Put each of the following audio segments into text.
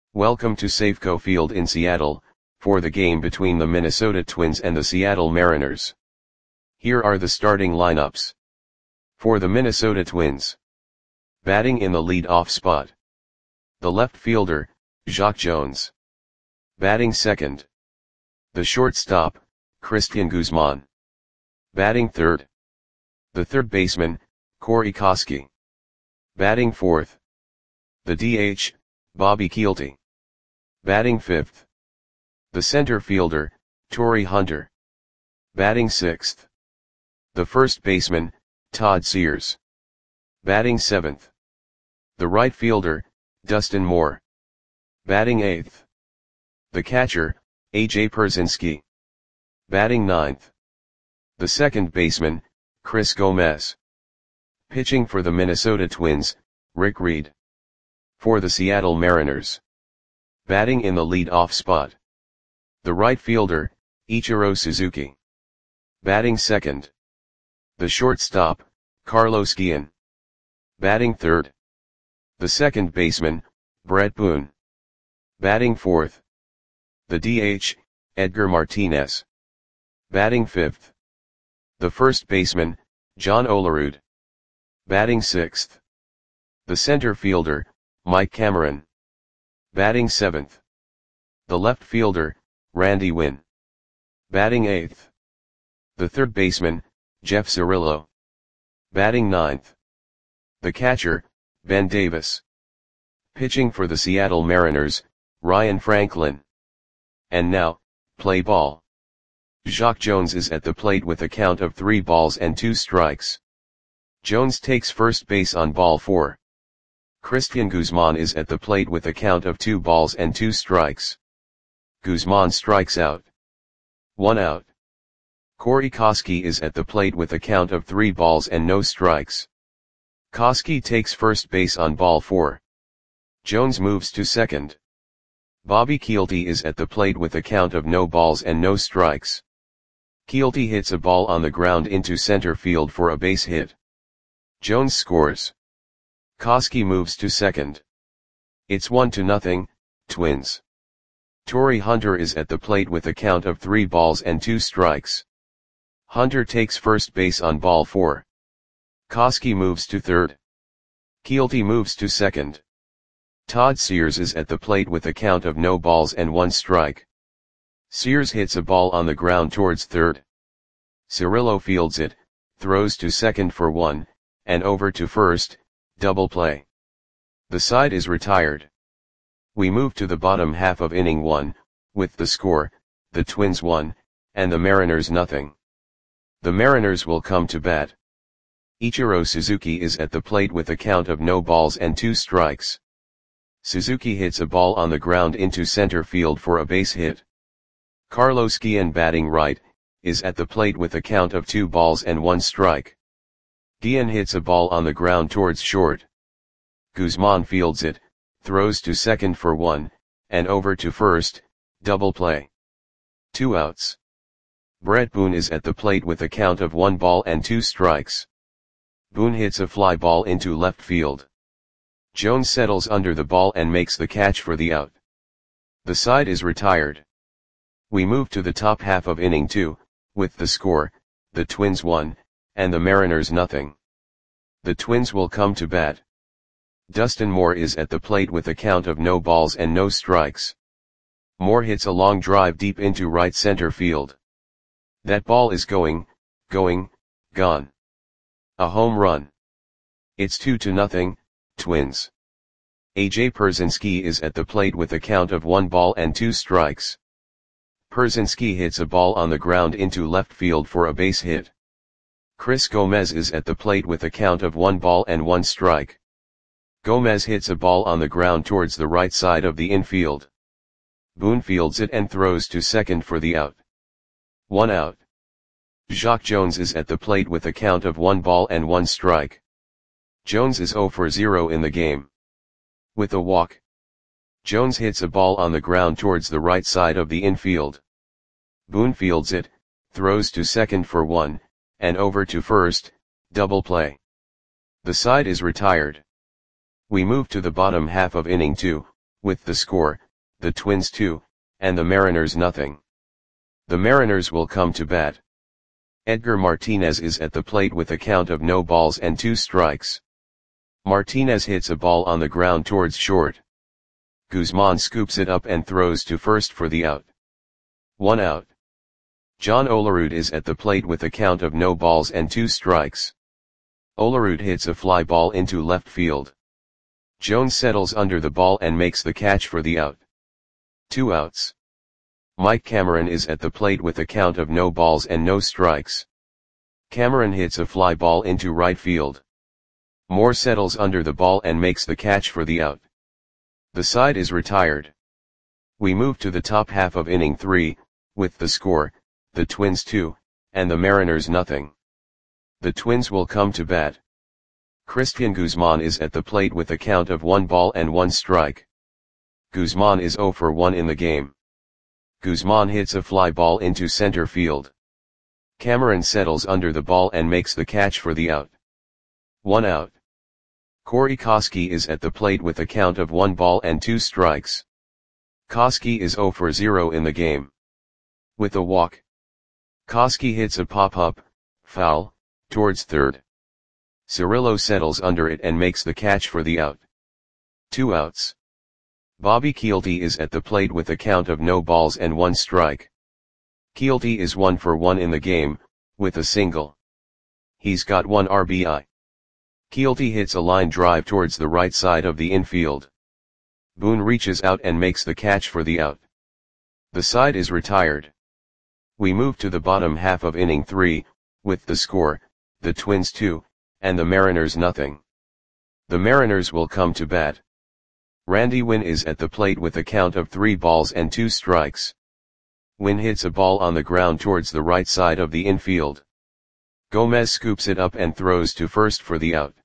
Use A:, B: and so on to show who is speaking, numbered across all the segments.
A: Welcome to Safeco Field in Seattle, for the game between the Minnesota Twins and the Seattle Mariners. Here are the starting lineups. For the Minnesota Twins. Batting in the lead-off spot. The left fielder, Jacque Jones. Batting second. The shortstop, Cristian Guzman. Batting third. The third baseman, Corey Koskie. Batting fourth. The DH, Bobby Kielty. Batting fifth. The center fielder, Torii Hunter. Batting sixth. The first baseman, Todd Sears. Batting seventh. The right fielder, Dustin Moore. Batting eighth. The catcher, A.J. Pierzynski. Batting ninth. The second baseman, Chris Gomez. Pitching for the Minnesota Twins, Rick Reed. For the Seattle Mariners. Batting in the lead-off spot. The right fielder, Ichiro Suzuki. Batting second. The shortstop, Carlos Guillen. Batting third. The second baseman, Bret Boone. Batting fourth. The DH, Edgar Martinez. Batting fifth. The first baseman, John Olerud. Batting sixth. The center fielder, Mike Cameron. Batting seventh. The left fielder, Randy Winn. Batting eighth. The third baseman, Jeff Cirillo. Batting ninth. The catcher, Ben Davis. Pitching for the Seattle Mariners, Ryan Franklin. And now, play ball. Jacque Jones is at the plate with a count of 3 balls and 2 strikes. Jones takes first base on ball 4. Cristian Guzman is at the plate with a count of 2 balls and 2 strikes. Guzman strikes out. 1 out. Corey Koskie is at the plate with a count of 3 balls and no strikes. Koskie takes first base on ball 4. Jones moves to second. Bobby Kielty is at the plate with a count of no balls and no strikes. Kielty hits a ball on the ground into center field for a base hit. Jones scores. Koskie moves to second. It's 1-0, Twins. Torii Hunter is at the plate with a count of 3 balls and 2 strikes. Hunter takes first base on ball 4. Koskie moves to third. Kielty moves to second. Todd Sears is at the plate with a count of no balls and 1 strike. Sears hits a ball on the ground towards third. Cirillo fields it, throws to second for 1, and over to first, double play. The side is retired. We move to the bottom half of inning 1, with the score, the Twins 1, and the Mariners 0. The Mariners will come to bat. Ichiro Suzuki is at the plate with a count of no balls and 2 strikes. Suzuki hits a ball on the ground into center field for a base hit. Carlos Guillen, batting right, is at the plate with a count of 2 balls and 1 strike. Guillen hits a ball on the ground towards short. Guzman fields it, throws to second for 1, and over to first, double play. 2 outs. Bret Boone is at the plate with a count of 1 ball and 2 strikes. Boone hits a fly ball into left field. Jones settles under the ball and makes the catch for the out. The side is retired. We move to the top half of inning 2, with the score, the Twins 1, and the Mariners 0. The Twins will come to bat. Dustin Moore is at the plate with a count of no balls and no strikes. Moore hits a long drive deep into right center field. That ball is gone. A home run. It's 2-0, Twins. A.J. Pierzynski is at the plate with a count of 1 ball and 2 strikes. Pierzynski hits a ball on the ground into left field for a base hit. Chris Gomez is at the plate with a count of 1 ball and 1 strike. Gomez hits a ball on the ground towards the right side of the infield. Boone fields it and throws to second for the out. 1 out. Jacque Jones is at the plate with a count of 1 ball and 1 strike. Jones is 0 for 0 in the game. With a walk. Jones hits a ball on the ground towards the right side of the infield. Boone fields it, throws to second for 1, and over to first, double play. The side is retired. We move to the bottom half of inning 2, with the score, the Twins 2, and the Mariners nothing. The Mariners will come to bat. Edgar Martinez is at the plate with a count of no balls and 2 strikes. Martinez hits a ball on the ground towards short. Guzman scoops it up and throws to first for the out. 1 out. John Olerud is at the plate with a count of no balls and 2 strikes. Olerud hits a fly ball into left field. Jones settles under the ball and makes the catch for the out. 2 outs. Mike Cameron is at the plate with a count of no balls and no strikes. Cameron hits a fly ball into right field. Moore settles under the ball and makes the catch for the out. The side is retired. We move to the top half of inning 3, with the score, the Twins 2, and the Mariners nothing. The Twins will come to bat. Christian Guzman is at the plate with a count of 1 ball and 1 strike. Guzman is 0 for 1 in the game. Guzman hits a fly ball into center field. Cameron settles under the ball and makes the catch for the out. 1 out. Corey Koskie is at the plate with a count of 1 ball and 2 strikes. Koskie is 0 for 0 in the game. With a walk, Koskie hits a pop-up, foul, towards third. Cirillo settles under it and makes the catch for the out. 2 outs. Bobby Kielty is at the plate with a count of no balls and 1 strike. Kielty is 1 for 1 in the game, with a single. He's got 1 RBI. Kielty hits a line drive towards the right side of the infield. Boone reaches out and makes the catch for the out. The side is retired. We move to the bottom half of inning 3, with the score, the Twins 2, and the Mariners nothing. The Mariners will come to bat. Randy Winn is at the plate with a count of 3 balls and 2 strikes. Winn hits a ball on the ground towards the right side of the infield. Gomez scoops it up and throws to first for the out.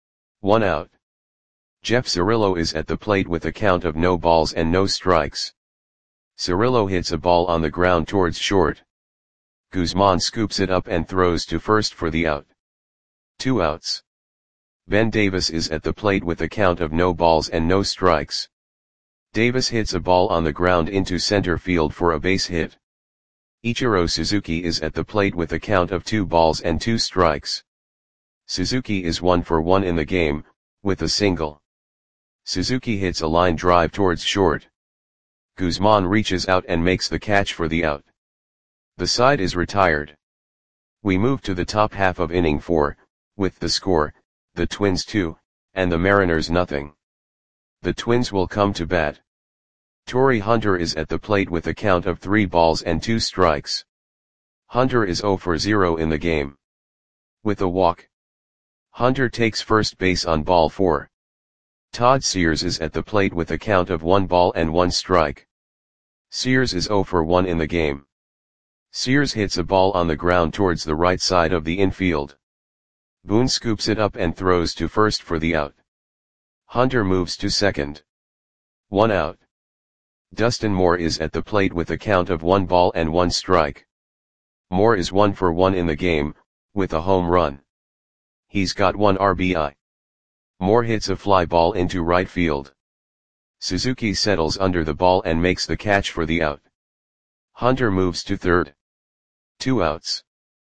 A: 1 out. Jeff Cirillo is at the plate with a count of no balls and no strikes. Cirillo hits a ball on the ground towards short. Guzman scoops it up and throws to first for the out. 2 outs. Ben Davis is at the plate with a count of no balls and no strikes. Davis hits a ball on the ground into center field for a base hit. Ichiro Suzuki is at the plate with a count of 2 balls and 2 strikes. Suzuki is 1 for 1 in the game, with a single. Suzuki hits a line drive towards short. Guzman reaches out and makes the catch for the out. The side is retired. We move to the top half of inning 4, with the score, the Twins 2, and the Mariners nothing. The Twins will come to bat. Torrey Hunter is at the plate with a count of 3 balls and 2 strikes. Hunter is 0 for 0 in the game. With a walk, Hunter takes first base on ball 4. Todd Sears is at the plate with a count of 1 ball and 1 strike. Sears is 0 for 1 in the game. Sears hits a ball on the ground towards the right side of the infield. Boone scoops it up and throws to first for the out. Hunter moves to second. 1 out. Dustin Moore is at the plate with a count of 1 ball and 1 strike. Moore is 1 for 1 in the game, with a home run. He's got 1 RBI. Moore hits a fly ball into right field. Suzuki settles under the ball and makes the catch for the out. Hunter moves to third. 2 outs.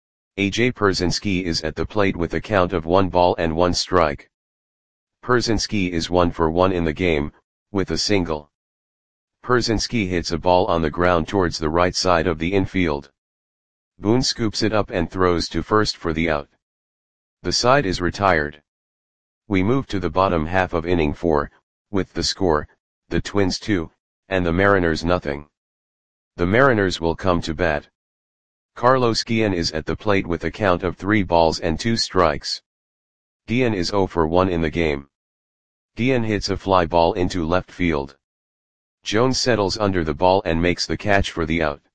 A: AJ Pierzynski is at the plate with a count of 1 ball and 1 strike. Pierzynski is 1 for 1 in the game, with a single. Pierzynski hits a ball on the ground towards the right side of the infield. Boone scoops it up and throws to first for the out. The side is retired. We move to the bottom half of inning 4, with the score, the Twins 2, and the Mariners nothing. The Mariners will come to bat. Carlos Guillen is at the plate with a count of 3 balls and 2 strikes. Guillen is 0 for 1 in the game. Guillen hits a fly ball into left field. Jones settles under the ball and makes the catch for the out.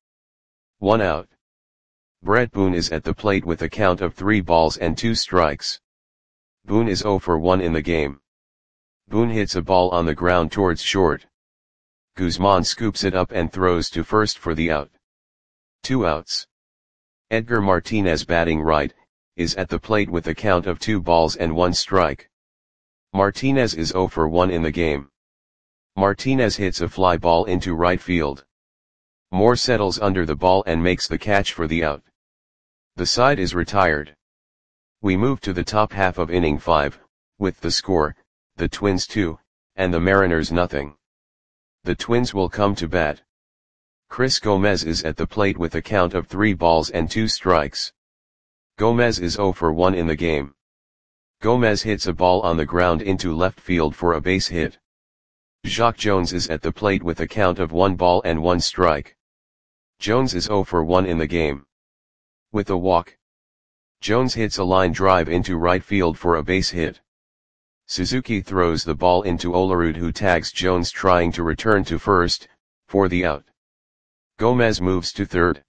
A: 1 out. Brett Boone is at the plate with a count of 3 balls and 2 strikes. Boone is 0 for 1 in the game. Boone hits a ball on the ground towards short. Guzman scoops it up and throws to first for the out. 2 outs. Edgar Martinez, batting right, is at the plate with a count of 2 balls and 1 strike. Martinez is 0 for 1 in the game. Martinez hits a fly ball into right field. Moore settles under the ball and makes the catch for the out. The side is retired. We move to the top half of inning 5, with the score, the Twins 2, and the Mariners nothing. The Twins will come to bat. Chris Gomez is at the plate with a count of 3 balls and 2 strikes. Gomez is 0 for 1 in the game. Gomez hits a ball on the ground into left field for a base hit. Jacque Jones is at the plate with a count of 1 ball and 1 strike. Jones is 0 for 1 in the game. With a walk, Jones hits a line drive into right field for a base hit. Suzuki throws the ball into Olerud, who tags Jones trying to return to first, for the out. Gomez moves to third.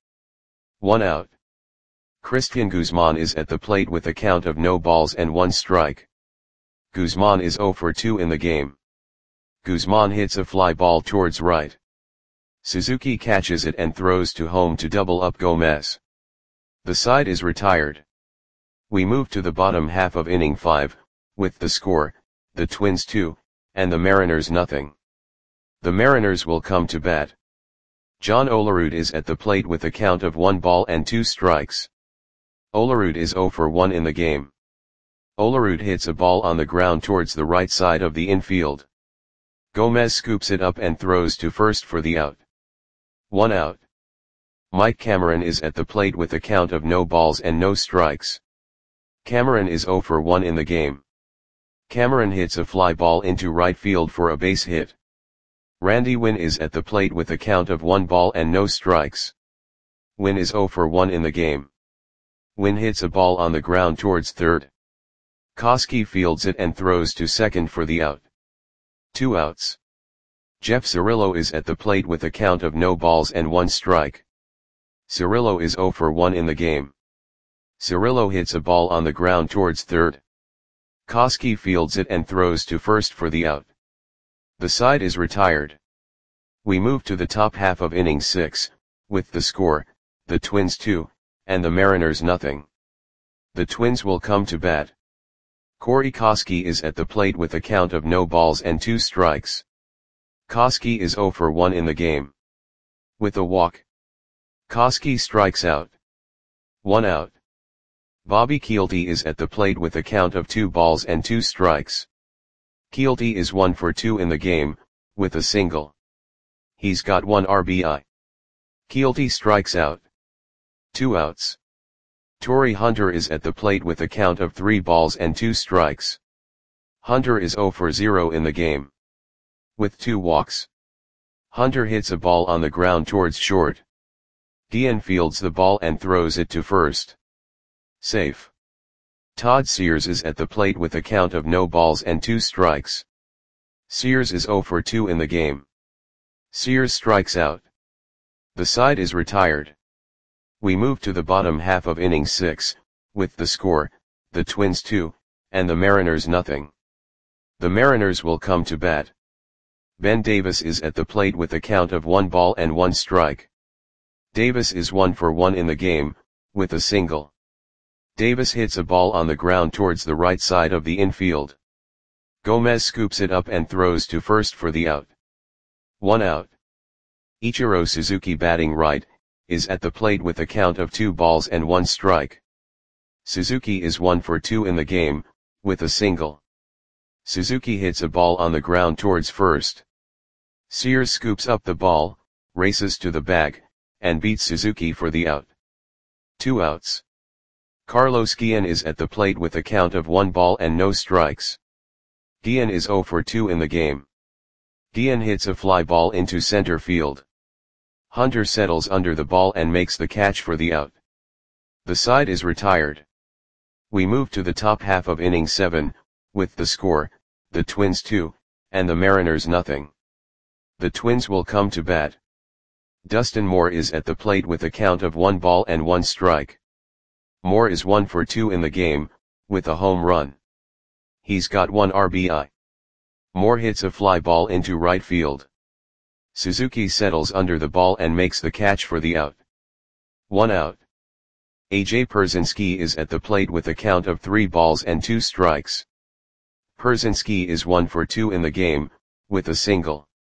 A: 1 out. Cristian Guzman is at the plate with a count of no balls and 1 strike. Guzman is 0 for 2 in the game. Guzman hits a fly ball towards right. Suzuki catches it and throws to home to double up Gomez. The side is retired. We move to the bottom half of inning 5, with the score, the Twins 2, and the Mariners nothing. The Mariners will come to bat. John Olerud is at the plate with a count of 1 ball and 2 strikes. Olerud is 0 for 1 in the game. Olerud hits a ball on the ground towards the right side of the infield. Gomez scoops it up and throws to first for the out. 1 out. Mike Cameron is at the plate with a count of no balls and no strikes. Cameron is 0 for 1 in the game. Cameron hits a fly ball into right field for a base hit. Randy Winn is at the plate with a count of 1 ball and no strikes. Winn is 0 for 1 in the game. Winn hits a ball on the ground towards third. Koski fields it and throws to second for the out. 2 outs. Jeff Cirillo is at the plate with a count of no balls and 1 strike. Cirillo is 0 for 1 in the game. Cirillo hits a ball on the ground towards third. Koski fields it and throws to first for the out. The side is retired. We move to the top half of inning 6, with the score, the Twins 2, and the Mariners nothing. The Twins will come to bat. Corey Koski is at the plate with a count of no balls and 2 strikes. Koski is 0 for 1 in the game. With a walk, Koski strikes out. 1 out. Bobby Kielty is at the plate with a count of 2 balls and 2 strikes. Kielty is 1 for 2 in the game, with a single. He's got 1 RBI. Kielty strikes out. 2 outs. Torii Hunter is at the plate with a count of 3 balls and 2 strikes. Hunter is 0 for 0 in the game. With 2 walks, Hunter hits a ball on the ground towards short. Guillen fields the ball and throws it to first. Safe. Todd Sears is at the plate with a count of no balls and 2 strikes. Sears is 0 for 2 in the game. Sears strikes out. The side is retired. We move to the bottom half of inning 6, with the score, the Twins 2, and the Mariners nothing. The Mariners will come to bat. Ben Davis is at the plate with a count of 1 ball and 1 strike. Davis is 1 for 1 in the game, with a single. Davis hits a ball on the ground towards the right side of the infield. Gomez scoops it up and throws to first for the out. 1 out. Ichiro Suzuki, batting right, is at the plate with a count of 2 balls and 1 strike. Suzuki is 1 for 2 in the game, with a single. Suzuki hits a ball on the ground towards first. Sears scoops up the ball, races to the bag, and beats Suzuki for the out. 2 outs. Carlos Guillen is at the plate with a count of 1 ball and no strikes. Guillen is 0 for 2 in the game. Guillen hits a fly ball into center field. Hunter settles under the ball and makes the catch for the out. The side is retired. We move to the top half of inning 7, with the score, the Twins 2, and the Mariners nothing. The Twins will come to bat. Dustin Moore is at the plate with a count of 1 ball and 1 strike. Moore is 1 for 2 in the game, with a home run. He's got 1 RBI. Moore hits a fly ball into right field. Suzuki settles under the ball and makes the catch for the out. 1 out. AJ Pierzynski is at the plate with a count of 3 balls and 2 strikes. Pierzynski is 1 for 2 in the game, with a single.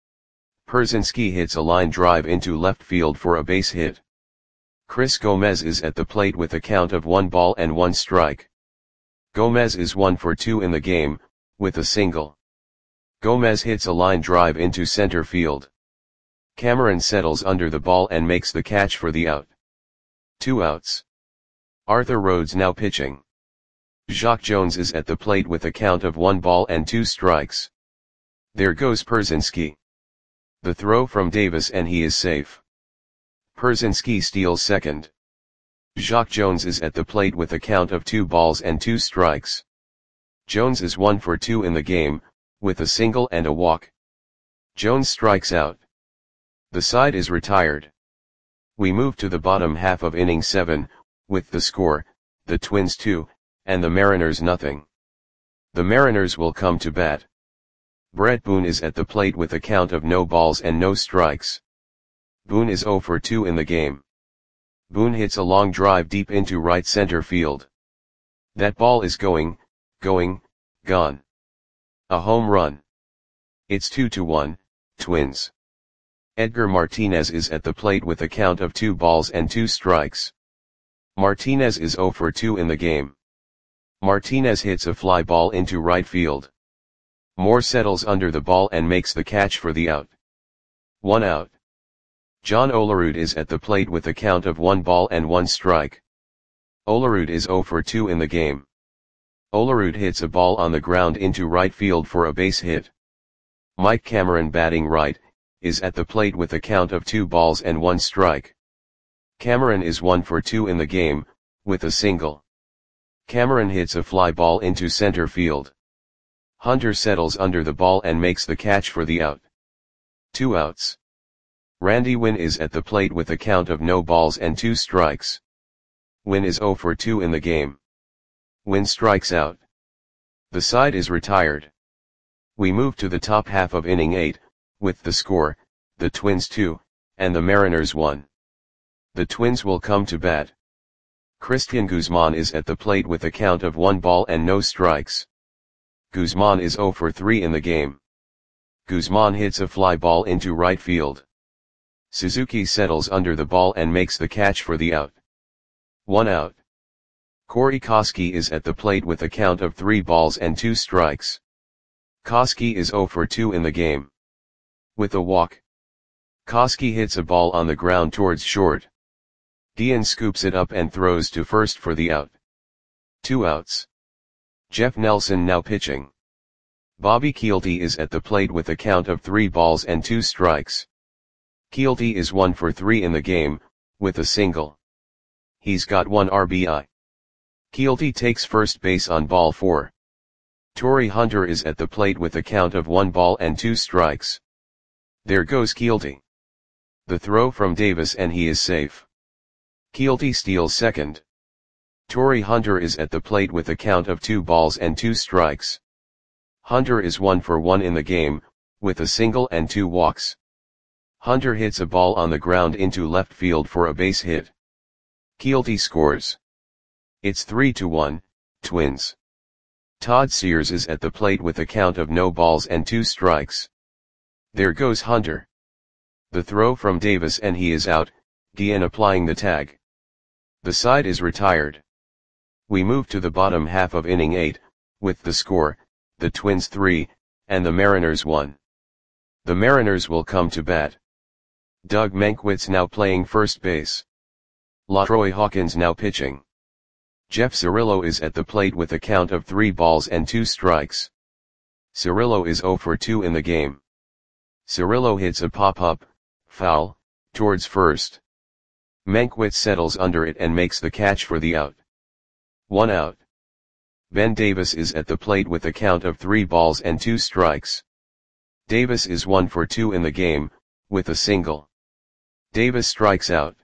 A: Pierzynski hits a line drive into left field for a base hit. Chris Gomez is at the plate with a count of 1 ball and 1 strike. Gomez is 1 for 2 in the game, with a single. Gomez hits a line drive into center field. Cameron settles under the ball and makes the catch for the out. 2 outs. Arthur Rhodes now pitching. Jacque Jones is at the plate with a count of 1 ball and 2 strikes. There goes Pierzynski. The throw from Davis and he is safe. Pierzynski steals second. Jacque Jones is at the plate with a count of 2 balls and 2 strikes. Jones is 1 for 2 in the game, with a single and a walk. Jones strikes out. The side is retired. We move to the bottom half of inning 7, with the score, the Twins 2, and the Mariners nothing. The Mariners will come to bat. Bret Boone is at the plate with a count of no balls and no strikes. Boone is 0 for 2 in the game. Boone hits a long drive deep into right center field. That ball is gone. A home run. It's 2-1, Twins. Edgar Martinez is at the plate with a count of 2 balls and 2 strikes. Martinez is 0 for 2 in the game. Martinez hits a fly ball into right field. Moore settles under the ball and makes the catch for the out. 1 out. John Olerud is at the plate with a count of 1 ball and 1 strike. Olerud is 0 for 2 in the game. Olerud hits a ball on the ground into right field for a base hit. Mike Cameron, batting right, is at the plate with a count of 2 balls and 1 strike. Cameron is 1 for 2 in the game, with a single. Cameron hits a fly ball into center field. Hunter settles under the ball and makes the catch for the out. 2 outs. Randy Winn is at the plate with a count of no balls and 2 strikes. Winn is 0 for 2 in the game. Winn strikes out. The side is retired. We move to the top half of inning 8, with the score, the Twins 2, and the Mariners 1. The Twins will come to bat. Christian Guzman is at the plate with a count of 1 ball and no strikes. Guzman is 0 for 3 in the game. Guzman hits a fly ball into right field. Suzuki settles under the ball and makes the catch for the out. 1 out. Corey Koskie is at the plate with a count of 3 balls and 2 strikes. Koskie is 0 for 2 in the game. With a walk. Koskie hits a ball on the ground towards short. Dean scoops it up and throws to first for the out. 2 outs. Jeff Nelson now pitching. Bobby Kielty is at the plate with a count of 3 balls and 2 strikes. Kielty is 1 for 3 in the game, with a single. He's got 1 RBI. Kielty takes first base on ball 4. Torii Hunter is at the plate with a count of 1 ball and 2 strikes. There goes Kielty. The throw from Davis and he is safe. Kielty steals second. Torii Hunter is at the plate with a count of 2 balls and 2 strikes. Hunter is 1 for 1 in the game, with a single and 2 walks. Hunter hits a ball on the ground into left field for a base hit. Kielty scores. It's 3-1, Twins. Todd Sears is at the plate with a count of no balls and 2 strikes. There goes Hunter. The throw from Davis and he is out, Dean applying the tag. The side is retired. We move to the bottom half of inning 8, with the score, the Twins 3, and the Mariners 1. The Mariners will come to bat. Doug Mankiewicz now playing first base. LaTroy Hawkins now pitching. Jeff Cirillo is at the plate with a count of 3 balls and 2 strikes. Cirillo is 0 for 2 in the game. Cirillo hits a pop-up, foul, towards first. Mankiewicz settles under it and makes the catch for the out. 1 out. Ben Davis is at the plate with a count of 3 balls and 2 strikes. Davis is 1 for 2 in the game, with a single. Davis strikes out.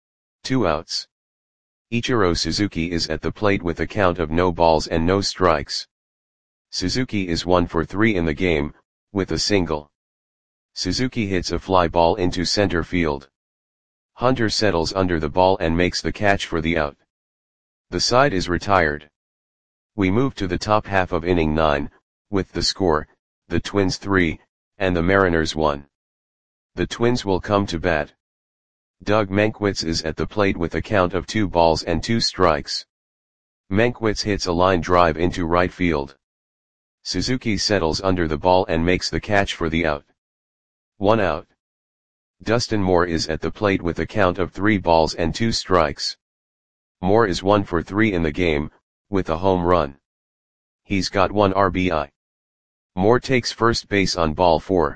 A: 2 outs. Ichiro Suzuki is at the plate with a count of no balls and no strikes. Suzuki is 1 for 3 in the game, with a single. Suzuki hits a fly ball into center field. Hunter settles under the ball and makes the catch for the out. The side is retired. We move to the top half of inning 9, with the score, the Twins 3, and the Mariners 1. The Twins will come to bat. Doug Mankiewicz is at the plate with a count of 2 balls and 2 strikes. Mankiewicz hits a line drive into right field. Suzuki settles under the ball and makes the catch for the out. 1 out. Dustin Moore is at the plate with a count of 3 balls and 2 strikes. Moore is 1 for 3 in the game, with a home run. He's got 1 RBI. Moore takes first base on ball 4.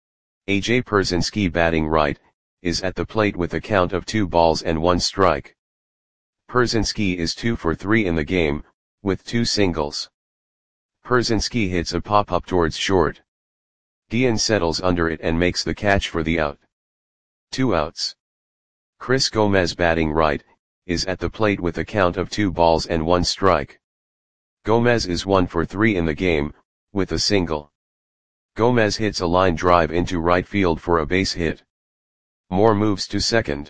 A: AJ Pierzynski, batting right, is at the plate with a count of 2 balls and 1 strike. Pierzynski is 2 for 3 in the game, with 2 singles. Pierzynski hits a pop-up towards short. Dian settles under it and makes the catch for the out. 2 outs. Chris Gomez, batting right, is at the plate with a count of 2 balls and 1 strike. Gomez is 1 for 3 in the game, with a single. Gomez hits a line drive into right field for a base hit. Moore moves to second.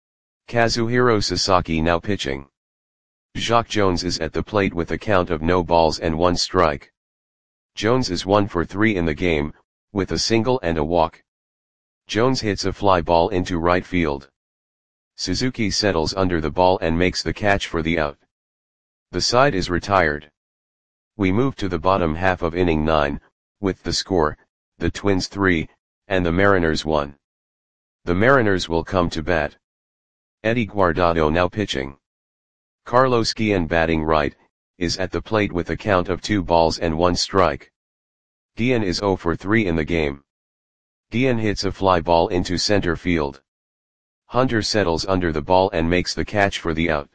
A: Kazuhiro Sasaki now pitching. Jacque Jones is at the plate with a count of no balls and 1 strike. Jones is 1 for 3 in the game, with a single and a walk. Jones hits a fly ball into right field. Suzuki settles under the ball and makes the catch for the out. The side is retired. We move to the bottom half of inning 9, with the score, the Twins 3, and the Mariners 1. The Mariners will come to bat. Eddie Guardado now pitching. Carlos Guillen, batting right, is at the plate with a count of 2 balls and 1 strike. Guillen is 0 for 3 in the game. Guillen hits a fly ball into center field. Hunter settles under the ball and makes the catch for the out.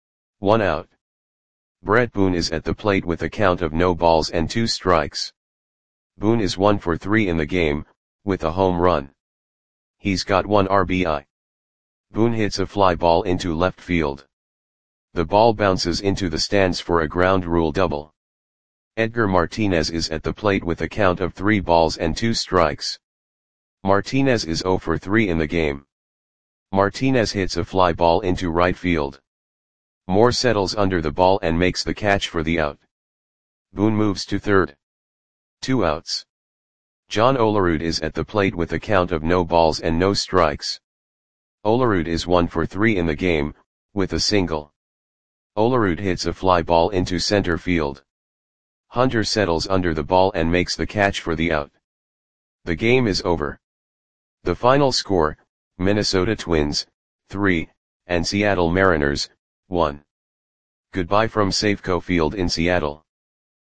A: 1 out. Brett Boone is at the plate with a count of no balls and 2 strikes. Boone is 1 for 3 in the game, with a home run. He's got 1 RBI. Boone hits a fly ball into left field. The ball bounces into the stands for a ground rule double. Edgar Martinez is at the plate with a count of 3 balls and 2 strikes. Martinez is 0 for 3 in the game. Martinez hits a fly ball into right field. Moore settles under the ball and makes the catch for the out. Boone moves to third. 2 outs. John Olerud is at the plate with a count of no balls and no strikes. Olerud is 1 for 3 in the game, with a single. Olerud hits a fly ball into center field. Hunter settles under the ball and makes the catch for the out. The game is over. The final score, Minnesota Twins, 3, and Seattle Mariners, 1. Goodbye from Safeco Field in Seattle.